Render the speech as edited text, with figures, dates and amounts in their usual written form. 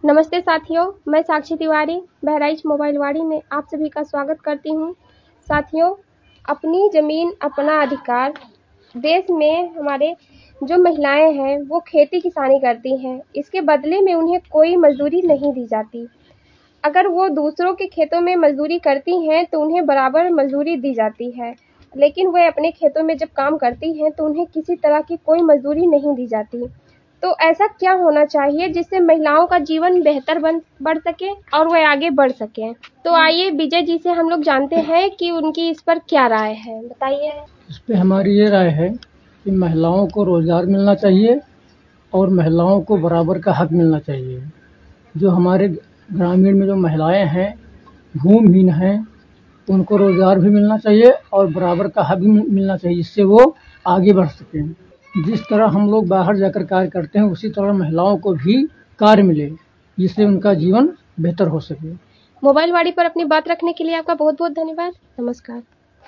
नमस्ते साथियों, मैं साक्षी तिवारी बहराइच मोबाइल वाड़ी में आप सभी का स्वागत करती हूँ। साथियों, अपनी ज़मीन अपना अधिकार। देश में हमारे जो महिलाएं हैं वो खेती किसानी करती हैं, इसके बदले में उन्हें कोई मजदूरी नहीं दी जाती। अगर वो दूसरों के खेतों में मजदूरी करती हैं तो उन्हें बराबर मजदूरी दी जाती है, लेकिन वे अपने खेतों में जब काम करती हैं तो उन्हें किसी तरह की कोई मजदूरी नहीं दी जाती। तो ऐसा क्या होना चाहिए जिससे महिलाओं का जीवन बेहतर बढ़ सके और वह आगे बढ़ सके। तो आइए विजय जी से हम लोग जानते हैं कि उनकी इस पर क्या राय है, बताइए। इस पे हमारी ये राय है कि महिलाओं को रोजगार मिलना चाहिए और महिलाओं को बराबर का हक मिलना चाहिए। जो हमारे ग्रामीण में जो महिलाएं हैं, भूमिहीन हैं, उनको रोजगार भी मिलना चाहिए और बराबर का हक भी मिलना चाहिए, जिससे वो आगे बढ़ सकें। जिस तरह हम लोग बाहर जाकर कार्य करते हैं, उसी तरह महिलाओं को भी कार्य मिले, जिससे उनका जीवन बेहतर हो सके। मोबाइल वाड़ी पर अपनी बात रखने के लिए आपका बहुत बहुत धन्यवाद। नमस्कार।